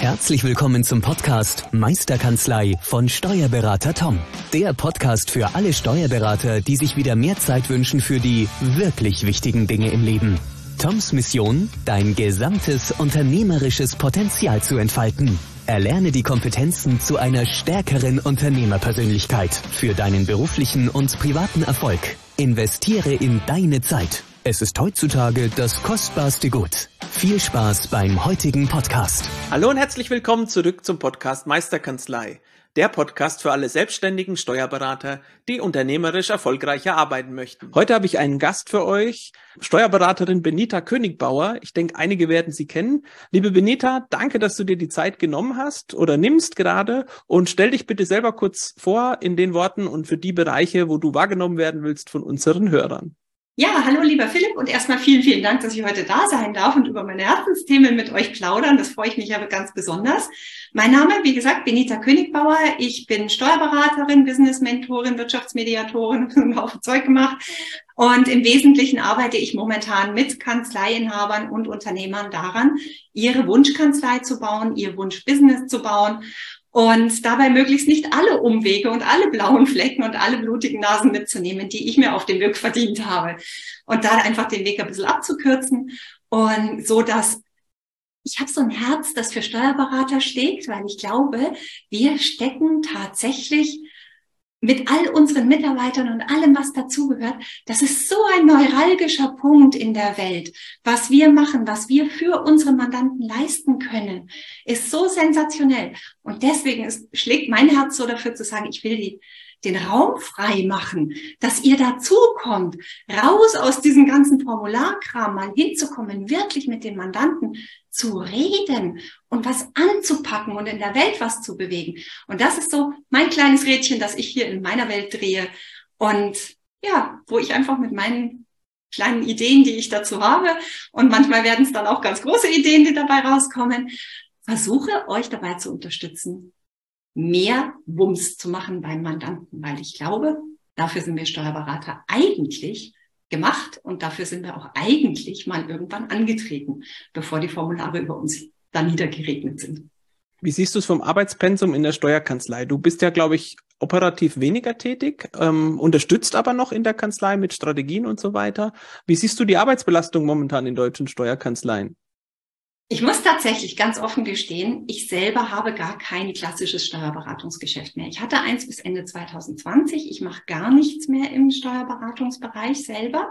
Herzlich willkommen zum Podcast Meisterkanzlei von Steuerberater Tom. Der Podcast für alle Steuerberater, die sich wieder mehr Zeit wünschen für die wirklich wichtigen Dinge im Leben. Toms Mission, dein gesamtes unternehmerisches Potenzial zu entfalten. Erlerne die Kompetenzen zu einer stärkeren Unternehmerpersönlichkeit für deinen beruflichen und privaten Erfolg. Investiere in deine Zeit. Es ist heutzutage das kostbarste Gut. Viel Spaß beim heutigen Podcast. Hallo und herzlich willkommen zurück zum Podcast Meisterkanzlei. Der Podcast für alle selbstständigen Steuerberater, die unternehmerisch erfolgreicher arbeiten möchten. Heute habe ich einen Gast für euch, Steuerberaterin Benita Königbauer. Ich denke, einige werden sie kennen. Liebe Benita, danke, dass du dir die Zeit genommen hast oder nimmst gerade, und stell dich bitte selber kurz vor in den Worten und für die Bereiche, wo du wahrgenommen werden willst von unseren Hörern. Ja, hallo lieber Philipp, und erstmal vielen, vielen Dank, dass ich heute da sein darf und über meine Herzensthemen mit euch plaudern. Das freue ich mich aber ganz besonders. Mein Name, wie gesagt, Benita Königbauer. Ich bin Steuerberaterin, Business-Mentorin, Wirtschaftsmediatorin, einen Haufen Zeug gemacht. Und im Wesentlichen arbeite ich momentan mit Kanzleiinhabern und Unternehmern daran, ihre Wunschkanzlei zu bauen, ihr Wunschbusiness zu bauen. Und dabei möglichst nicht alle Umwege und alle blauen Flecken und alle blutigen Nasen mitzunehmen, die ich mir auf dem Weg verdient habe. Und da einfach den Weg ein bisschen abzukürzen. Und so, dass ich habe so ein Herz, das für Steuerberater schlägt, weil ich glaube, wir stecken tatsächlich mit all unseren Mitarbeitern und allem, was dazugehört, das ist so ein neuralgischer Punkt in der Welt. Was wir machen, was wir für unsere Mandanten leisten können, ist so sensationell. Und deswegen schlägt mein Herz so dafür zu sagen, ich will den Raum frei machen, dass ihr dazukommt, raus aus diesem ganzen Formularkram, mal hinzukommen, wirklich mit den Mandanten zu reden und was anzupacken und in der Welt was zu bewegen. Und das ist so mein kleines Rädchen, das ich hier in meiner Welt drehe. Und ja, wo ich einfach mit meinen kleinen Ideen, die ich dazu habe, und manchmal werden es dann auch ganz große Ideen, die dabei rauskommen, versuche euch dabei zu unterstützen, mehr Wumms zu machen beim Mandanten, weil ich glaube, dafür sind wir Steuerberater eigentlich gemacht und dafür sind wir auch eigentlich mal irgendwann angetreten, bevor die Formulare über uns da niedergeregnet sind. Wie siehst du es vom Arbeitspensum in der Steuerkanzlei? Du bist ja, glaube ich, operativ weniger tätig, unterstützt aber noch in der Kanzlei mit Strategien und so weiter. Wie siehst du die Arbeitsbelastung momentan in deutschen Steuerkanzleien? Ich muss tatsächlich ganz offen gestehen, ich selber habe gar kein klassisches Steuerberatungsgeschäft mehr. Ich hatte eins bis Ende 2020. Ich mache gar nichts mehr im Steuerberatungsbereich selber.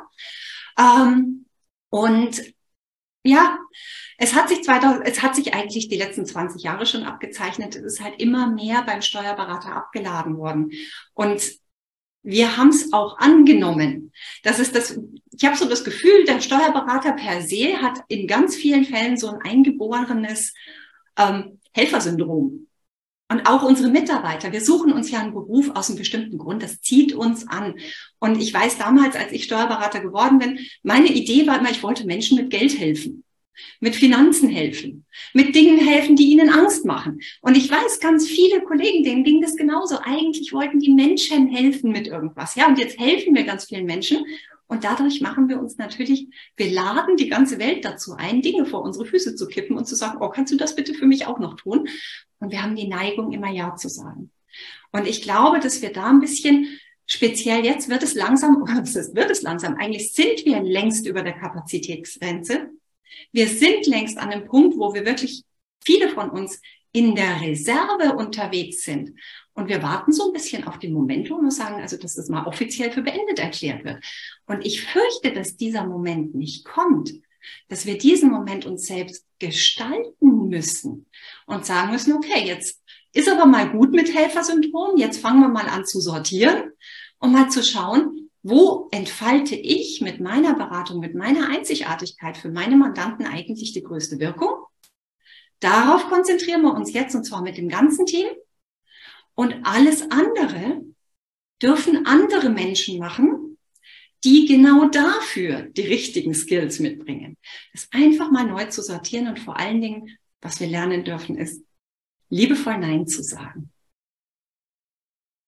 Und ja, es hat sich eigentlich die letzten 20 Jahre schon abgezeichnet. Es ist halt immer mehr beim Steuerberater abgeladen worden. Und wir haben es auch angenommen. Ich habe so das Gefühl, der Steuerberater per se hat in ganz vielen Fällen so ein eingeborenes Helfersyndrom. Und auch unsere Mitarbeiter, wir suchen uns ja einen Beruf aus einem bestimmten Grund, das zieht uns an. Und ich weiß damals, als ich Steuerberater geworden bin, meine Idee war immer, ich wollte Menschen mit Geld helfen, mit Finanzen helfen, mit Dingen helfen, die ihnen Angst machen. Und ich weiß, ganz viele Kollegen, denen ging das genauso. Eigentlich wollten die Menschen helfen mit irgendwas. Ja, und jetzt helfen wir ganz vielen Menschen. Und dadurch machen wir uns natürlich, wir laden die ganze Welt dazu ein, Dinge vor unsere Füße zu kippen und zu sagen, oh, kannst du das bitte für mich auch noch tun? Und wir haben die Neigung, immer Ja zu sagen. Und ich glaube, dass wir da ein bisschen, speziell jetzt wird es langsam, eigentlich sind wir längst über der Kapazitätsgrenze. Wir sind längst an einem Punkt, wo wir wirklich, viele von uns, in der Reserve unterwegs sind. Und wir warten so ein bisschen auf den Momentum und sagen, also, dass das mal offiziell für beendet erklärt wird. Und ich fürchte, dass dieser Moment nicht kommt, dass wir diesen Moment uns selbst gestalten müssen und sagen müssen, okay, jetzt ist aber mal gut mit Helfersyndrom, jetzt fangen wir mal an zu sortieren und mal zu schauen, wo entfalte ich mit meiner Beratung, mit meiner Einzigartigkeit für meine Mandanten eigentlich die größte Wirkung? Darauf konzentrieren wir uns jetzt, und zwar mit dem ganzen Team. Und alles andere dürfen andere Menschen machen, die genau dafür die richtigen Skills mitbringen. Das einfach mal neu zu sortieren, und vor allen Dingen, was wir lernen dürfen, ist, liebevoll Nein zu sagen.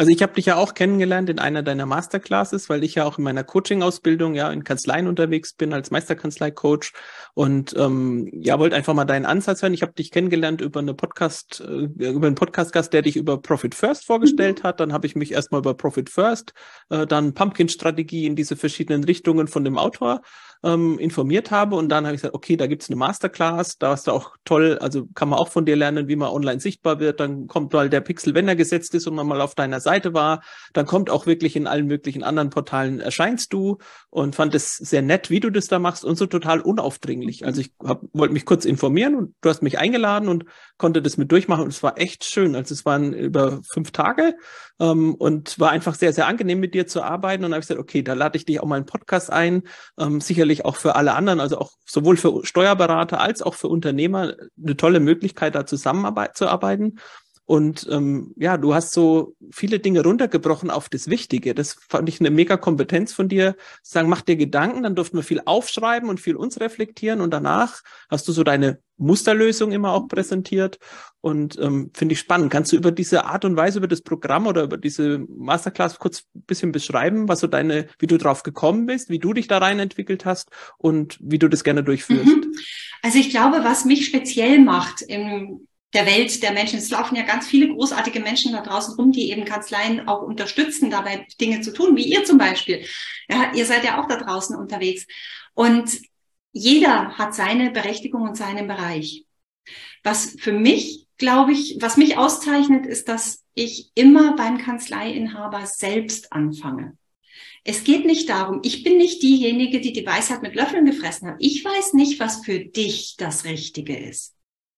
Also ich habe dich ja auch kennengelernt in einer deiner Masterclasses, weil ich ja auch in meiner Coaching-Ausbildung ja in Kanzleien unterwegs bin als Meisterkanzlei-Coach und wollte einfach mal deinen Ansatz hören. Ich habe dich kennengelernt über einen Podcast-Gast, der dich über Profit First vorgestellt hat. Dann habe ich mich erstmal über Profit First, dann Pumpkin-Strategie in diese verschiedenen Richtungen von dem Autor informiert habe und dann habe ich gesagt, okay, da gibt's eine Masterclass, da ist da auch toll, also kann man auch von dir lernen, wie man online sichtbar wird, dann kommt mal der Pixel, wenn er gesetzt ist und man mal auf deiner Seite war, dann kommt auch wirklich in allen möglichen anderen Portalen erscheinst du und fand es sehr nett, wie du das da machst und so total unaufdringlich. Also ich wollte mich kurz informieren und du hast mich eingeladen und konnte das mit durchmachen und es war echt schön, also es waren über 5 Tage und war einfach sehr, sehr angenehm mit dir zu arbeiten und dann habe ich gesagt, okay, da lade ich dich auch mal in einen Podcast ein, sicherlich auch für alle anderen, also auch sowohl für Steuerberater als auch für Unternehmer eine tolle Möglichkeit, da zusammenzuarbeiten. Und du hast so viele Dinge runtergebrochen auf das Wichtige. Das fand ich eine mega Kompetenz von dir. Sagen, mach dir Gedanken, dann durften wir viel aufschreiben und viel uns reflektieren und danach hast du so deine Musterlösung immer auch präsentiert und finde ich spannend. Kannst du über diese Art und Weise, über das Programm oder über diese Masterclass kurz ein bisschen beschreiben, was so wie du drauf gekommen bist, wie du dich da rein entwickelt hast und wie du das gerne durchführst? Also ich glaube, was mich speziell macht in der Welt der Menschen, es laufen ja ganz viele großartige Menschen da draußen rum, die eben Kanzleien auch unterstützen, dabei Dinge zu tun, wie ihr zum Beispiel. Ja, ihr seid ja auch da draußen unterwegs. Und jeder hat seine Berechtigung und seinen Bereich. Was für mich, glaube ich, was mich auszeichnet, ist, dass ich immer beim Kanzleiinhaber selbst anfange. Es geht nicht darum, ich bin nicht diejenige, die die Weisheit mit Löffeln gefressen hat. Ich weiß nicht, was für dich das Richtige ist.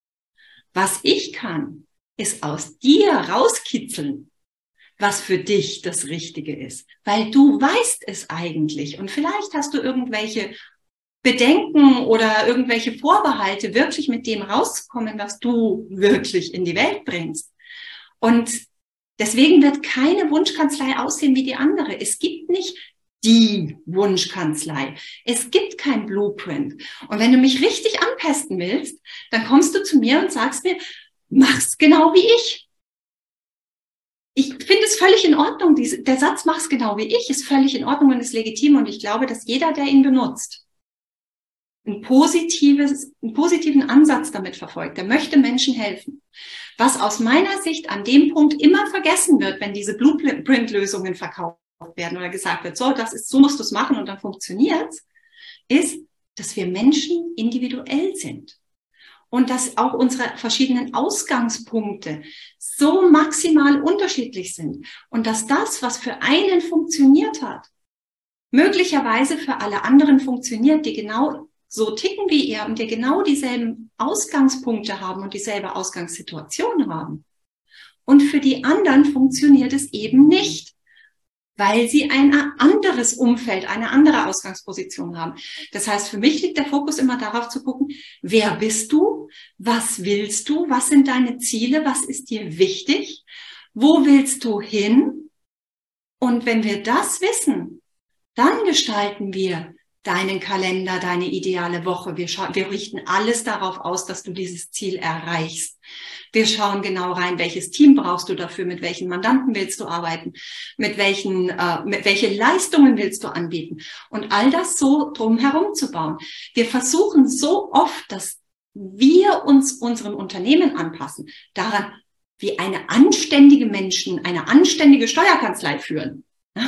Was ich kann, ist aus dir rauskitzeln, was für dich das Richtige ist. Weil du weißt es eigentlich. Und vielleicht hast du irgendwelche Bedenken oder irgendwelche Vorbehalte, wirklich mit dem rauszukommen, was du wirklich in die Welt bringst. Und deswegen wird keine Wunschkanzlei aussehen wie die andere. Es gibt nicht die Wunschkanzlei. Es gibt kein Blueprint. Und wenn du mich richtig anpesten willst, dann kommst du zu mir und sagst mir, mach's genau wie ich. Ich finde es völlig in Ordnung. Der Satz, mach's genau wie ich, ist völlig in Ordnung und ist legitim. Und ich glaube, dass jeder, der ihn benutzt, einen positiven Ansatz damit verfolgt. Der möchte Menschen helfen. Was aus meiner Sicht an dem Punkt immer vergessen wird, wenn diese Blueprint-Lösungen verkauft werden oder gesagt wird, so musst du es machen und dann funktioniert's, ist, dass wir Menschen individuell sind. Und dass auch unsere verschiedenen Ausgangspunkte so maximal unterschiedlich sind. Und dass das, was für einen funktioniert hat, möglicherweise für alle anderen funktioniert, die genau so ticken wie ihr und die genau dieselben Ausgangspunkte haben und dieselbe Ausgangssituation haben. Und für die anderen funktioniert es eben nicht, weil sie ein anderes Umfeld, eine andere Ausgangsposition haben. Das heißt, für mich liegt der Fokus immer darauf zu gucken, wer bist du, was willst du, was sind deine Ziele, was ist dir wichtig, wo willst du hin? Und wenn wir das wissen, dann gestalten wir deinen Kalender, deine ideale Woche. Wir richten alles darauf aus, dass du dieses Ziel erreichst. Wir schauen genau rein, welches Team brauchst du dafür, mit welchen Mandanten willst du arbeiten, welche Leistungen willst du anbieten und all das so drumherum zu bauen. Wir versuchen so oft, dass wir uns unserem Unternehmen anpassen, daran, wie eine anständige Menschen, eine anständige Steuerkanzlei führen.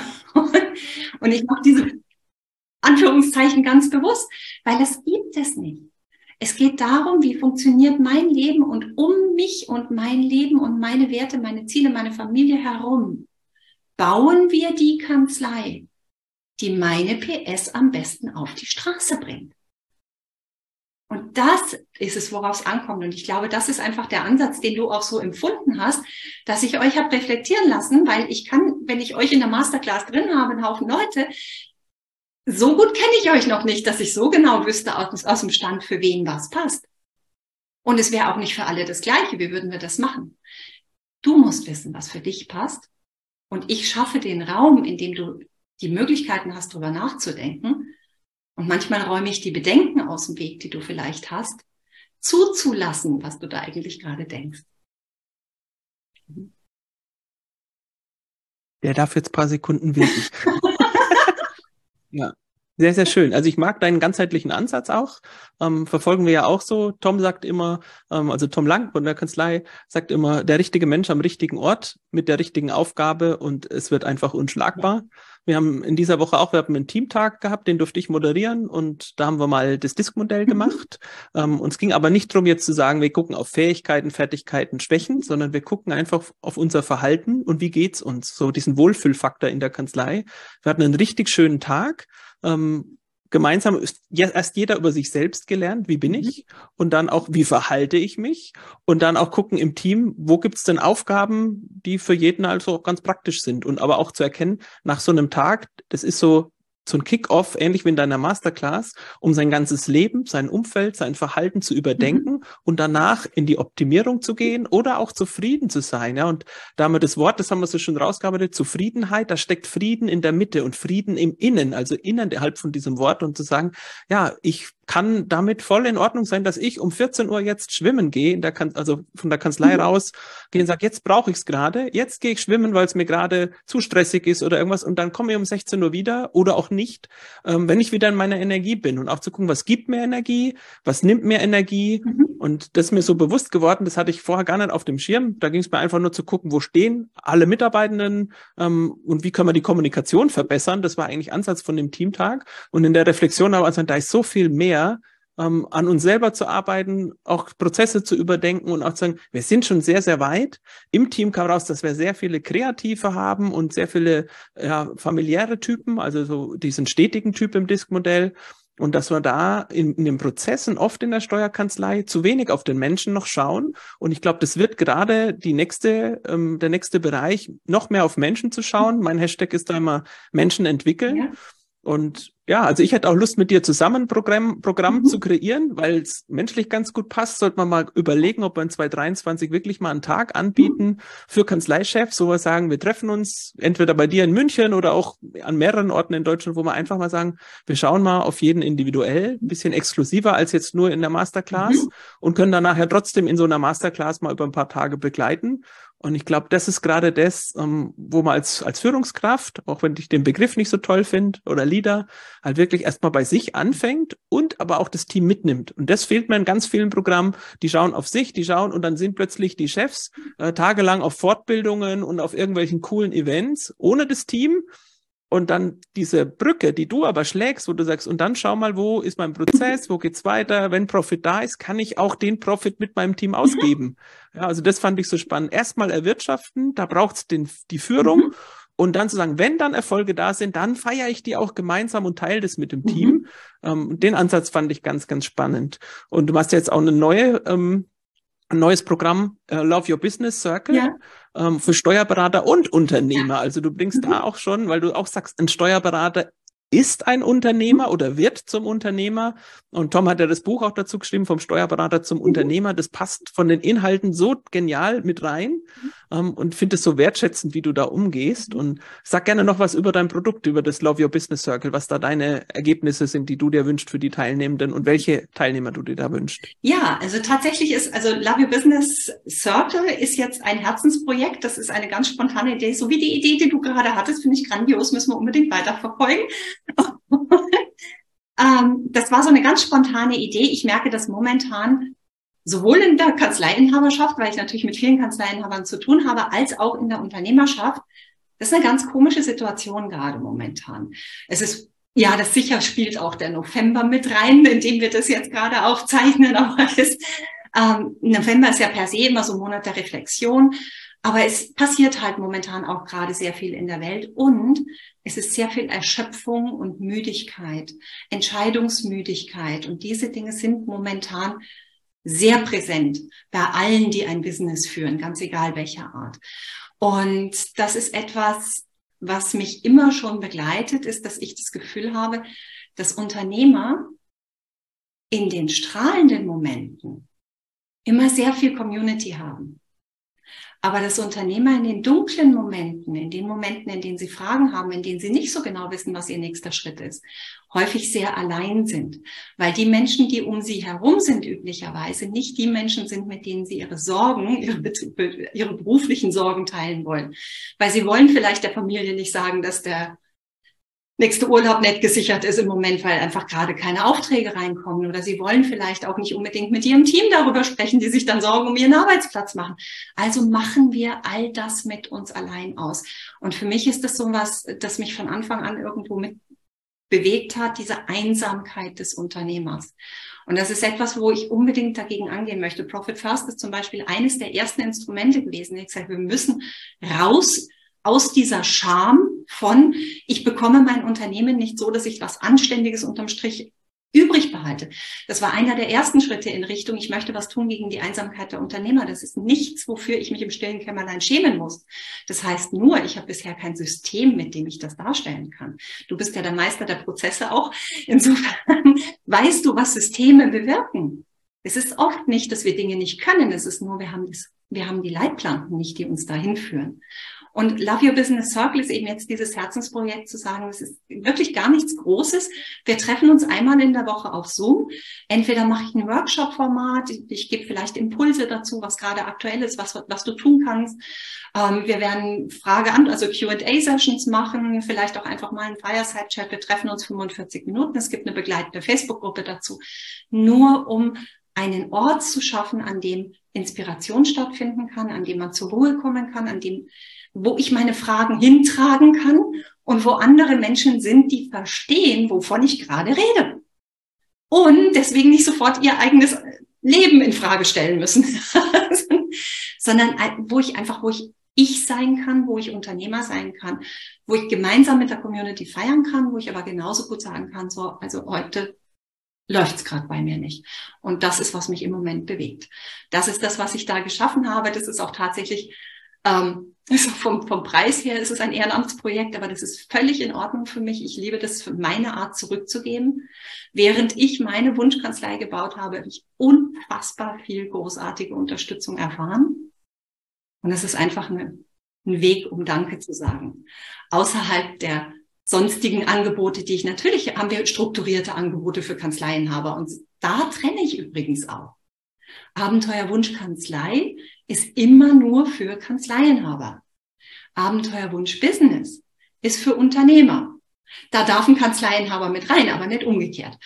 Und ich mache diese Anführungszeichen ganz bewusst, weil das gibt es nicht. Es geht darum, wie funktioniert mein Leben und um mich und mein Leben und meine Werte, meine Ziele, meine Familie herum bauen wir die Kanzlei, die meine PS am besten auf die Straße bringt. Und das ist es, worauf es ankommt. Und ich glaube, das ist einfach der Ansatz, den du auch so empfunden hast, dass ich euch habe reflektieren lassen, weil ich kann, wenn ich euch in der Masterclass drin habe, einen Haufen Leute, so gut kenne ich euch noch nicht, dass ich so genau wüsste aus dem Stand, für wen was passt. Und es wäre auch nicht für alle das Gleiche. Wie würden wir das machen? Du musst wissen, was für dich passt. Und ich schaffe den Raum, in dem du die Möglichkeiten hast, darüber nachzudenken. Und manchmal räume ich die Bedenken aus dem Weg, die du vielleicht hast, zuzulassen, was du da eigentlich gerade denkst. Der darf jetzt ein paar Sekunden winken. Ja, sehr, sehr schön. Also ich mag deinen ganzheitlichen Ansatz auch. Verfolgen wir ja auch so. Tom sagt immer, also Tom Lang von der Kanzlei sagt immer, der richtige Mensch am richtigen Ort mit der richtigen Aufgabe und es wird einfach unschlagbar. Wir haben in dieser Woche auch, wir haben einen Teamtag gehabt, den durfte ich moderieren und da haben wir mal das DISC-Modell gemacht. Uns ging aber nicht darum, jetzt zu sagen, wir gucken auf Fähigkeiten, Fertigkeiten, Schwächen, sondern wir gucken einfach auf unser Verhalten und wie geht's uns, so diesen Wohlfühlfaktor in der Kanzlei. Wir hatten einen richtig schönen Tag. Gemeinsam ist erst jeder über sich selbst gelernt, wie bin ich, und dann auch, wie verhalte ich mich, und dann auch gucken im Team, wo gibt's denn Aufgaben, die für jeden also auch ganz praktisch sind, und aber auch zu erkennen, nach so einem Tag, das ist so ein Kick-off, ähnlich wie in deiner Masterclass, um sein ganzes Leben, sein Umfeld, sein Verhalten zu überdenken und danach in die Optimierung zu gehen oder auch zufrieden zu sein. Ja, und da haben wir das Wort, das haben wir so schon rausgearbeitet, Zufriedenheit, da steckt Frieden in der Mitte und Frieden im Innen, also innerhalb von diesem Wort, und zu sagen, ja, ich kann damit voll in Ordnung sein, dass ich um 14 Uhr jetzt schwimmen gehe, also von der Kanzlei raus, gehe und sage, jetzt brauche ich es gerade, jetzt gehe ich schwimmen, weil es mir gerade zu stressig ist oder irgendwas, und dann komme ich um 16 Uhr wieder oder auch nicht, wenn ich wieder in meiner Energie bin, und auch zu gucken, was gibt mir Energie, was nimmt mir Energie, und das ist mir so bewusst geworden, das hatte ich vorher gar nicht auf dem Schirm, da ging es mir einfach nur zu gucken, wo stehen alle Mitarbeitenden und wie können wir die Kommunikation verbessern, das war eigentlich Ansatz von dem Teamtag, und in der Reflexion aber, also da ist so viel mehr, an uns selber zu arbeiten, auch Prozesse zu überdenken und auch zu sagen, wir sind schon sehr, sehr weit. Im Team kam raus, dass wir sehr viele Kreative haben und sehr viele familiäre Typen, also so diesen stetigen Typ im DISC-Modell. Und dass wir da in den Prozessen oft in der Steuerkanzlei zu wenig auf den Menschen noch schauen. Und ich glaube, das wird gerade der nächste Bereich, noch mehr auf Menschen zu schauen. Mein Hashtag ist da immer Menschen entwickeln. Ja. Und ja, also ich hätte auch Lust, mit dir zusammen ein Programm zu kreieren, weil es menschlich ganz gut passt. Sollte man mal überlegen, ob wir in 2023 wirklich mal einen Tag anbieten für Kanzleichefs, wo wir sagen, wir treffen uns entweder bei dir in München oder auch an mehreren Orten in Deutschland, wo wir einfach mal sagen, wir schauen mal auf jeden individuell, ein bisschen exklusiver als jetzt nur in der Masterclass und können dann nachher trotzdem in so einer Masterclass mal über ein paar Tage begleiten. Und ich glaube, das ist gerade das, wo man als Führungskraft, auch wenn ich den Begriff nicht so toll finde, oder Leader, halt wirklich erstmal bei sich anfängt und aber auch das Team mitnimmt. Und das fehlt mir in ganz vielen Programmen. Die schauen auf sich, und dann sind plötzlich die Chefs tagelang auf Fortbildungen und auf irgendwelchen coolen Events ohne das Team. Und dann diese Brücke, die du aber schlägst, wo du sagst, und dann schau mal, wo ist mein Prozess, wo geht's weiter, wenn Profit da ist, kann ich auch den Profit mit meinem Team ausgeben. Ja, also das fand ich so spannend. Erstmal erwirtschaften, da braucht's die Führung, und dann zu sagen, wenn dann Erfolge da sind, dann feiere ich die auch gemeinsam und teile das mit dem Team. Den Ansatz fand ich ganz, ganz spannend. Und du machst jetzt auch ein neues Programm, Love Your Business Circle, für Steuerberater und Unternehmer. Also du bringst da auch schon, weil du auch sagst, ein Steuerberater ist ein Unternehmer oder wird zum Unternehmer. Und Tom hat ja das Buch auch dazu geschrieben, vom Steuerberater zum Unternehmer. Das passt von den Inhalten so genial mit rein, und finde es so wertschätzend, wie du da umgehst. Und sag gerne noch was über dein Produkt, über das Love Your Business Circle, was da deine Ergebnisse sind, die du dir wünschst für die Teilnehmenden und welche Teilnehmer du dir da wünschst. Ja, also tatsächlich Love Your Business Circle ist jetzt ein Herzensprojekt. Das ist eine ganz spontane Idee. So wie die Idee, die du gerade hattest, finde ich grandios, müssen wir unbedingt weiterverfolgen. Das war so eine ganz spontane Idee. Ich merke das momentan sowohl in der Kanzleiinhaberschaft, weil ich natürlich mit vielen Kanzleiinhabern zu tun habe, als auch in der Unternehmerschaft. Das ist eine ganz komische Situation gerade momentan. Es ist, ja, das sicher spielt auch der November mit rein, in dem wir das jetzt gerade aufzeichnen. Aber November ist ja per se immer so ein Monat der Reflexion. Aber es passiert halt momentan auch gerade sehr viel in der Welt, und es ist sehr viel Erschöpfung und Müdigkeit, Entscheidungsmüdigkeit, und diese Dinge sind momentan sehr präsent bei allen, die ein Business führen, ganz egal welcher Art. Und das ist etwas, was mich immer schon begleitet, ist, dass ich das Gefühl habe, dass Unternehmer in den strahlenden Momenten immer sehr viel Community haben. Aber dass Unternehmer in den dunklen Momenten, in den Momenten, in denen sie Fragen haben, in denen sie nicht so genau wissen, was ihr nächster Schritt ist, häufig sehr allein sind. Weil die Menschen, die um sie herum sind, üblicherweise nicht die Menschen sind, mit denen sie ihre Sorgen, ihre beruflichen Sorgen teilen wollen. Weil sie wollen vielleicht der Familie nicht sagen, dass der nächste Urlaub nicht gesichert ist im Moment, weil einfach gerade keine Aufträge reinkommen. Oder sie wollen vielleicht auch nicht unbedingt mit ihrem Team darüber sprechen, die sich dann Sorgen um ihren Arbeitsplatz machen. Also machen wir all das mit uns allein aus. Und für mich ist das so was, das mich von Anfang an irgendwo mit bewegt hat, diese Einsamkeit des Unternehmers. Und das ist etwas, wo ich unbedingt dagegen angehen möchte. Profit First ist zum Beispiel eines der ersten Instrumente gewesen. Ich sage, wir müssen raus aus dieser Scham von, ich bekomme mein Unternehmen nicht so, dass ich was Anständiges unterm Strich übrig behalte. Das war einer der ersten Schritte in Richtung, ich möchte was tun gegen die Einsamkeit der Unternehmer. Das ist nichts, wofür ich mich im stillen Kämmerlein schämen muss. Das heißt nur, ich habe bisher kein System, mit dem ich das darstellen kann. Du bist ja der Meister der Prozesse auch. Insofern weißt du, was Systeme bewirken. Es ist oft nicht, dass wir Dinge nicht können. Es ist nur, wir haben die Leitplanken nicht, die uns dahin führen. Und Love Your Business Circle ist eben jetzt dieses Herzensprojekt zu sagen, es ist wirklich gar nichts Großes. Wir treffen uns einmal in der Woche auf Zoom. Entweder mache ich ein Workshop-Format, ich gebe vielleicht Impulse dazu, was gerade aktuell ist, was du tun kannst. Wir werden also Q&A-Sessions machen, vielleicht auch einfach mal einen Fireside-Chat. Wir treffen uns 45 Minuten. Es gibt eine begleitende Facebook-Gruppe dazu, nur um einen Ort zu schaffen, an dem Inspiration stattfinden kann, an dem man zur Ruhe kommen kann, wo ich meine Fragen hintragen kann und wo andere Menschen sind, die verstehen, wovon ich gerade rede. Und deswegen nicht sofort ihr eigenes Leben in Frage stellen müssen, sondern wo ich sein kann, wo ich Unternehmer sein kann, wo ich gemeinsam mit der Community feiern kann, wo ich aber genauso gut sagen kann, so, also heute läuft's gerade bei mir nicht. Und das ist, was mich im Moment bewegt. Das ist das, was ich da geschaffen habe. Das ist auch tatsächlich also vom Preis her ist es ein Ehrenamtsprojekt, aber das ist völlig in Ordnung für mich. Ich liebe das, für meine Art zurückzugeben. Während ich meine Wunschkanzlei gebaut habe, habe ich unfassbar viel großartige Unterstützung erfahren. Und es ist einfach ein Weg, um Danke zu sagen. Außerhalb der sonstigen Angebote, haben wir strukturierte Angebote für Kanzleienhaber. Und da trenne ich übrigens auch. Abenteuer Wunschkanzlei ist immer nur für Kanzleienhaber. Abenteuer Wunsch Business ist für Unternehmer. Da darf ein Kanzleienhaber mit rein, aber nicht umgekehrt.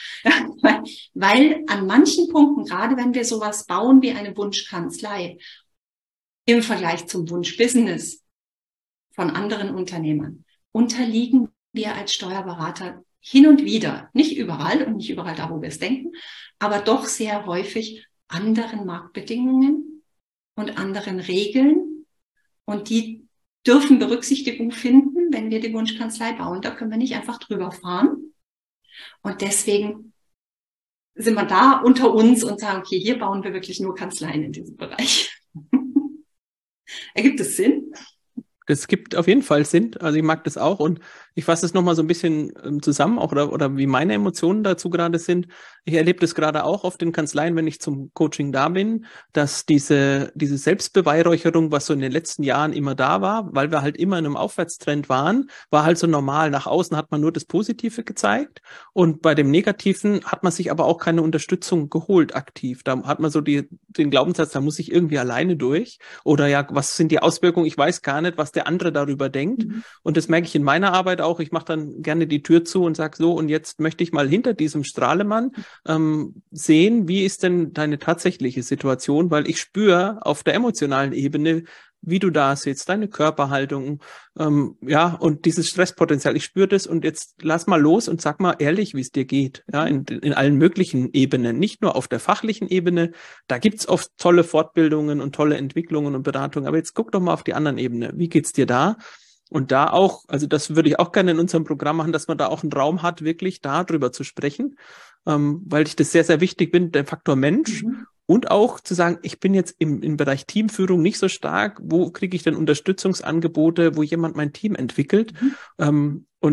Weil an manchen Punkten, gerade wenn wir sowas bauen wie eine Wunschkanzlei, im Vergleich zum Wunsch Business von anderen Unternehmern, unterliegen wir als Steuerberater hin und wieder, nicht überall und nicht überall da, wo wir es denken, aber doch sehr häufig anderen Marktbedingungen und anderen Regeln. Und die dürfen Berücksichtigung finden, wenn wir die Wunschkanzlei bauen. Da können wir nicht einfach drüber fahren. Und deswegen sind wir da unter uns und sagen, okay, hier bauen wir wirklich nur Kanzleien in diesem Bereich. Ergibt es Sinn? Das gibt auf jeden Fall Sinn. Also ich mag das auch und ich fasse es nochmal so ein bisschen zusammen, auch oder wie meine Emotionen dazu gerade sind. Ich erlebe das gerade auch auf den Kanzleien, wenn ich zum Coaching da bin, dass diese Selbstbeweihräucherung, was so in den letzten Jahren immer da war, weil wir halt immer in einem Aufwärtstrend waren, war halt so normal. Nach außen hat man nur das Positive gezeigt und bei dem Negativen hat man sich aber auch keine Unterstützung geholt aktiv. Da hat man so den Glaubenssatz, da muss ich irgendwie alleine durch oder ja, was sind die Auswirkungen? Ich weiß gar nicht, was der andere darüber denkt. Und das merke ich in meiner Arbeit auch. Ich mache dann gerne die Tür zu und sage so, und jetzt möchte ich mal hinter diesem Strahlemann sehen, wie ist denn deine tatsächliche Situation, weil ich spüre auf der emotionalen Ebene, wie du da sitzt, deine Körperhaltung, und dieses Stresspotenzial. Ich spüre das und jetzt lass mal los und sag mal ehrlich, wie es dir geht, ja, in allen möglichen Ebenen, nicht nur auf der fachlichen Ebene. Da gibt's oft tolle Fortbildungen und tolle Entwicklungen und Beratungen, aber jetzt guck doch mal auf die anderen Ebene. Wie geht's dir da? Und da auch, also das würde ich auch gerne in unserem Programm machen, dass man da auch einen Raum hat, wirklich darüber zu sprechen, weil ich das sehr, sehr wichtig finde, der Faktor Mensch. Und auch zu sagen, ich bin jetzt im Bereich Teamführung nicht so stark, wo kriege ich denn Unterstützungsangebote, wo jemand mein Team entwickelt? Und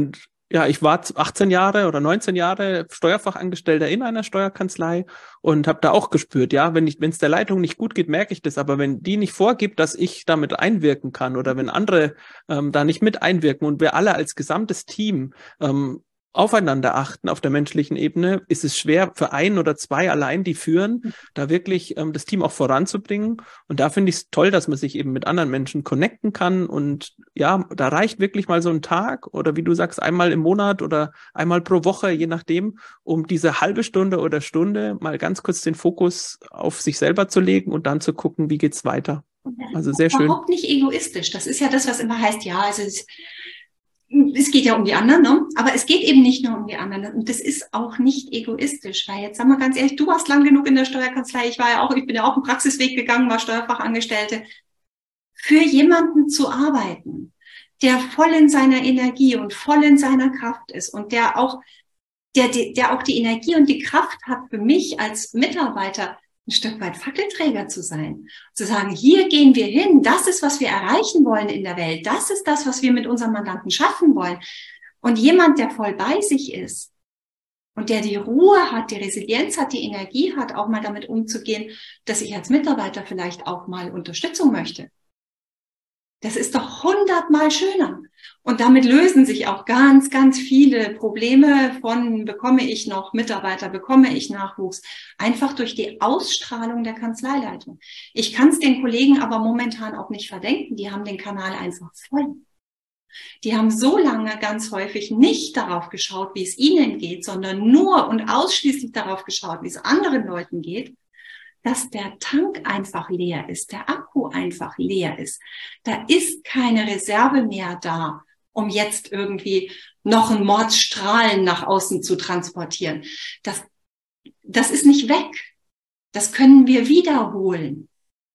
ich war 18 Jahre oder 19 Jahre Steuerfachangestellter in einer Steuerkanzlei und habe da auch gespürt, ja, wenn es der Leitung nicht gut geht, merke ich das, aber wenn die nicht vorgibt, dass ich damit einwirken kann oder wenn andere da nicht mit einwirken und wir alle als gesamtes Team aufeinander achten auf der menschlichen Ebene, ist es schwer für ein oder zwei allein, die führen, da wirklich das Team auch voranzubringen. Und da finde ich es toll, dass man sich eben mit anderen Menschen connecten kann. Und ja, da reicht wirklich mal so ein Tag oder wie du sagst, einmal im Monat oder einmal pro Woche, je nachdem, um diese halbe Stunde oder Stunde mal ganz kurz den Fokus auf sich selber zu legen und dann zu gucken, wie geht's weiter. Also sehr schön. Überhaupt nicht egoistisch. Das ist ja das, was immer heißt, ja, also es geht ja um die anderen, ne? Aber es geht eben nicht nur um die anderen. Und das ist auch nicht egoistisch, weil jetzt sagen wir ganz ehrlich, du warst lang genug in der Steuerkanzlei, ich bin ja auch einen Praxisweg gegangen, war Steuerfachangestellte. Für jemanden zu arbeiten, der voll in seiner Energie und voll in seiner Kraft ist und der auch die Energie und die Kraft hat, für mich als Mitarbeiter ein Stück weit Fackelträger zu sein. Zu sagen, hier gehen wir hin, das ist, was wir erreichen wollen in der Welt, das ist das, was wir mit unserem Mandanten schaffen wollen. Und jemand, der voll bei sich ist und der die Ruhe hat, die Resilienz hat, die Energie hat, auch mal damit umzugehen, dass ich als Mitarbeiter vielleicht auch mal Unterstützung möchte. Das ist doch 100-mal schöner. Und damit lösen sich auch ganz, ganz viele Probleme von, bekomme ich noch Mitarbeiter, bekomme ich Nachwuchs, einfach durch die Ausstrahlung der Kanzleileitung. Ich kann es den Kollegen aber momentan auch nicht verdenken, die haben den Kanal einfach voll. Die haben so lange ganz häufig nicht darauf geschaut, wie es ihnen geht, sondern nur und ausschließlich darauf geschaut, wie es anderen Leuten geht, dass der Tank einfach leer ist, der Akku einfach leer ist. Da ist keine Reserve mehr da, um jetzt irgendwie noch einen Mordsstrahlen nach außen zu transportieren. Das ist nicht weg. Das können wir wiederholen.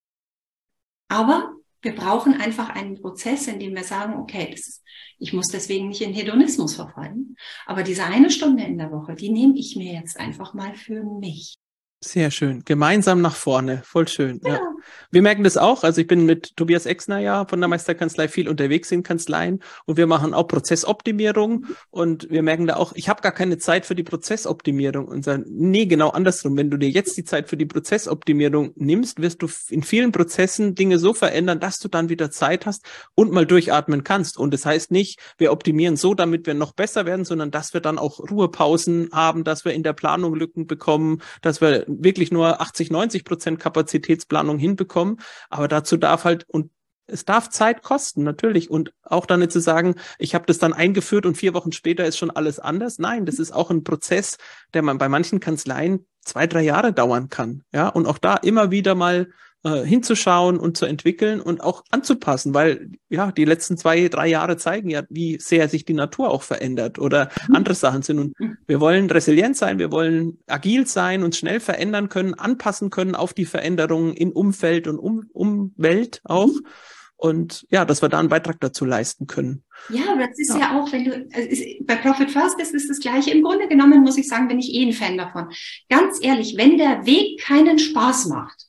Aber wir brauchen einfach einen Prozess, in dem wir sagen, okay, ich muss deswegen nicht in Hedonismus verfallen, aber diese eine Stunde in der Woche, die nehme ich mir jetzt einfach mal für mich. Sehr schön. Gemeinsam nach vorne. Voll schön. Ja. Ja. Wir merken das auch. Also ich bin mit Tobias Exner ja von der Meisterkanzlei viel unterwegs in Kanzleien und wir machen auch Prozessoptimierung und wir merken da auch, ich habe gar keine Zeit für die Prozessoptimierung und sagen, nee, genau andersrum. Wenn du dir jetzt die Zeit für die Prozessoptimierung nimmst, wirst du in vielen Prozessen Dinge so verändern, dass du dann wieder Zeit hast und mal durchatmen kannst. Und das heißt nicht, wir optimieren so, damit wir noch besser werden, sondern dass wir dann auch Ruhepausen haben, dass wir in der Planung Lücken bekommen, dass wir wirklich nur 80-90% Kapazitätsplanung hinbekommen, aber dazu darf und es darf Zeit kosten, natürlich, und auch dann nicht zu sagen, ich habe das dann eingeführt und 4 Wochen später ist schon alles anders. Nein, das ist auch ein Prozess, der man bei manchen Kanzleien 2-3 Jahre dauern kann, ja, und auch da immer wieder mal hinzuschauen und zu entwickeln und auch anzupassen, weil ja die letzten 2-3 Jahre zeigen ja, wie sehr sich die Natur auch verändert oder andere Sachen sind. Und wir wollen resilient sein, wir wollen agil sein, uns schnell verändern können, anpassen können auf die Veränderungen in Umfeld und Umwelt auch. Und ja, dass wir da einen Beitrag dazu leisten können. Ja, aber das ist ja auch, wenn du bei Profit First bist, ist das Gleiche. Im Grunde genommen muss ich sagen, bin ich ein Fan davon. Ganz ehrlich, wenn der Weg keinen Spaß macht,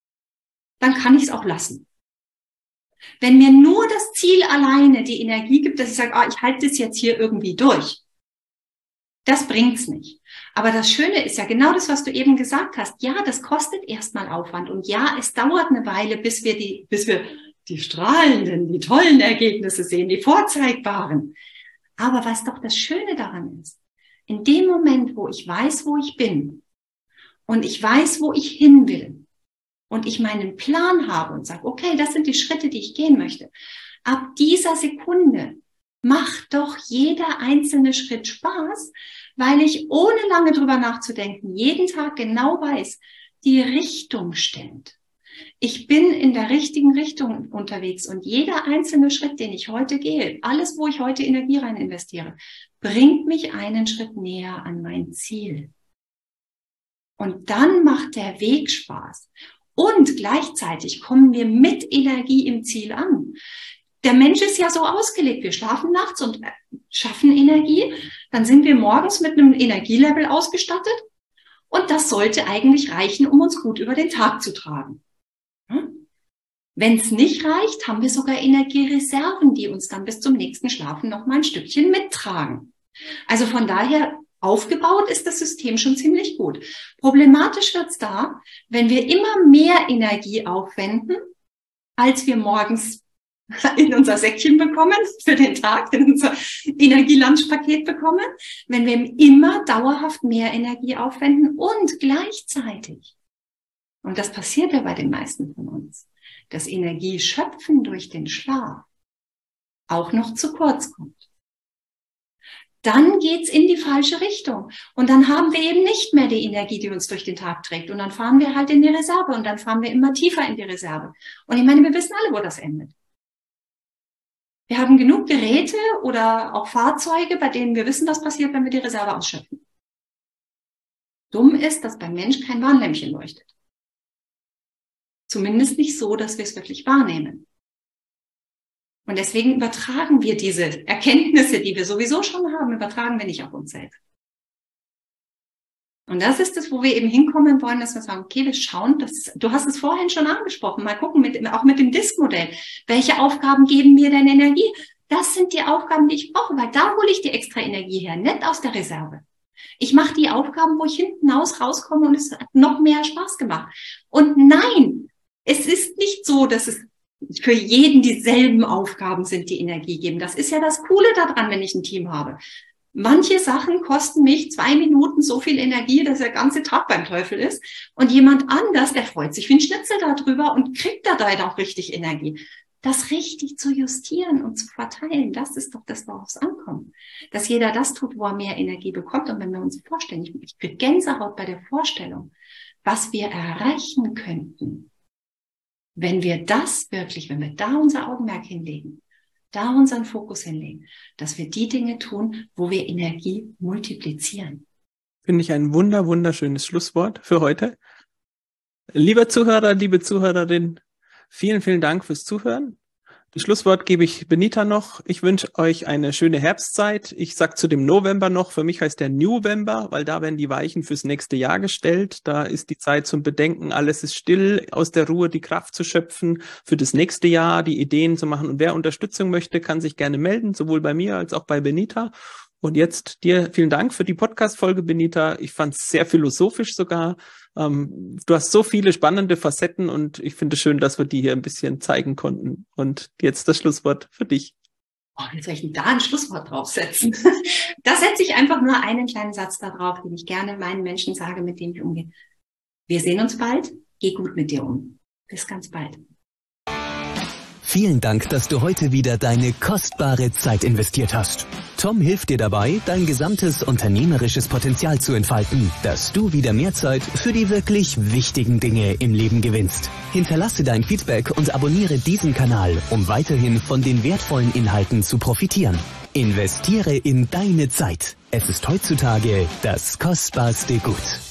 dann kann ich es auch lassen. Wenn mir nur das Ziel alleine die Energie gibt, dass ich sage, ich halte das jetzt hier irgendwie durch, das bringt's nicht. Aber das Schöne ist ja genau das, was du eben gesagt hast. Ja, das kostet erstmal Aufwand und ja, es dauert eine Weile, bis wir die strahlenden, die tollen Ergebnisse sehen, die vorzeigbaren. Aber was doch das Schöne daran ist, in dem Moment, wo ich weiß, wo ich bin und ich weiß, wo ich hin will, und ich meinen Plan habe und sage, okay, das sind die Schritte, die ich gehen möchte. Ab dieser Sekunde macht doch jeder einzelne Schritt Spaß, weil ich ohne lange drüber nachzudenken jeden Tag genau weiß, die Richtung stimmt. Ich bin in der richtigen Richtung unterwegs und jeder einzelne Schritt, den ich heute gehe, alles, wo ich heute Energie rein investiere, bringt mich einen Schritt näher an mein Ziel. Und dann macht der Weg Spaß. Und gleichzeitig kommen wir mit Energie im Ziel an. Der Mensch ist ja so ausgelegt, wir schlafen nachts und schaffen Energie. Dann sind wir morgens mit einem Energielevel ausgestattet. Und das sollte eigentlich reichen, um uns gut über den Tag zu tragen. Wenn es nicht reicht, haben wir sogar Energiereserven, die uns dann bis zum nächsten Schlafen noch mal ein Stückchen mittragen. Also von daher, aufgebaut ist das System schon ziemlich gut. Problematisch wird's da, wenn wir immer mehr Energie aufwenden, als wir morgens in unser Säckchen bekommen, für den Tag, in unser Energielunchpaket bekommen, wenn wir immer dauerhaft mehr Energie aufwenden und gleichzeitig, und das passiert ja bei den meisten von uns, das Energieschöpfen durch den Schlaf auch noch zu kurz kommt. Dann geht's in die falsche Richtung. Und dann haben wir eben nicht mehr die Energie, die uns durch den Tag trägt. Und dann fahren wir halt in die Reserve und dann fahren wir immer tiefer in die Reserve. Und ich meine, wir wissen alle, wo das endet. Wir haben genug Geräte oder auch Fahrzeuge, bei denen wir wissen, was passiert, wenn wir die Reserve ausschöpfen. Dumm ist, dass beim Mensch kein Warnlämpchen leuchtet. Zumindest nicht so, dass wir es wirklich wahrnehmen. Und deswegen übertragen wir diese Erkenntnisse, die wir sowieso schon haben, übertragen wir nicht auf uns selbst. Und das ist es, wo wir eben hinkommen wollen, dass wir sagen, okay, wir schauen, du hast es vorhin schon angesprochen, mal gucken, auch mit dem DISC-Modell. Welche Aufgaben geben mir denn Energie? Das sind die Aufgaben, die ich brauche, weil da hole ich die extra Energie her, nicht aus der Reserve. Ich mache die Aufgaben, wo ich hinten rauskomme und es hat noch mehr Spaß gemacht. Und nein, es ist nicht so, dass es für jeden dieselben Aufgaben sind, die Energie geben. Das ist ja das Coole daran, wenn ich ein Team habe. Manche Sachen kosten mich 2 Minuten so viel Energie, dass der ganze Tag beim Teufel ist. Und jemand anders, der freut sich wie ein Schnitzel darüber und kriegt dabei auch richtig Energie. Das richtig zu justieren und zu verteilen, das ist doch das, worauf es ankommt. Dass jeder das tut, wo er mehr Energie bekommt. Und wenn wir uns vorstellen, ich kriege Gänsehaut bei der Vorstellung, was wir erreichen könnten, wenn wir da unser Augenmerk hinlegen, da unseren Fokus hinlegen, dass wir die Dinge tun, wo wir Energie multiplizieren. Finde ich ein wunderschönes Schlusswort für heute. Lieber Zuhörer, liebe Zuhörerin, vielen Dank fürs Zuhören. Das Schlusswort gebe ich Benita noch. Ich wünsche euch eine schöne Herbstzeit. Ich sage zu dem November noch, für mich heißt der Newvember, weil da werden die Weichen fürs nächste Jahr gestellt. Da ist die Zeit zum Bedenken, alles ist still, aus der Ruhe die Kraft zu schöpfen, für das nächste Jahr die Ideen zu machen. Und wer Unterstützung möchte, kann sich gerne melden, sowohl bei mir als auch bei Benita. Und jetzt dir vielen Dank für die Podcast-Folge, Benita. Ich fand es sehr philosophisch sogar. Du hast so viele spannende Facetten und ich finde es schön, dass wir die hier ein bisschen zeigen konnten. Und jetzt das Schlusswort für dich. Oh, wie soll ich denn da ein Schlusswort draufsetzen? Da setze ich einfach nur einen kleinen Satz da drauf, den ich gerne meinen Menschen sage, mit denen ich umgehe. Wir sehen uns bald. Geh gut mit dir um. Bis ganz bald. Vielen Dank, dass du heute wieder deine kostbare Zeit investiert hast. Tom hilft dir dabei, dein gesamtes unternehmerisches Potenzial zu entfalten, dass du wieder mehr Zeit für die wirklich wichtigen Dinge im Leben gewinnst. Hinterlasse dein Feedback und abonniere diesen Kanal, um weiterhin von den wertvollen Inhalten zu profitieren. Investiere in deine Zeit. Es ist heutzutage das kostbarste Gut.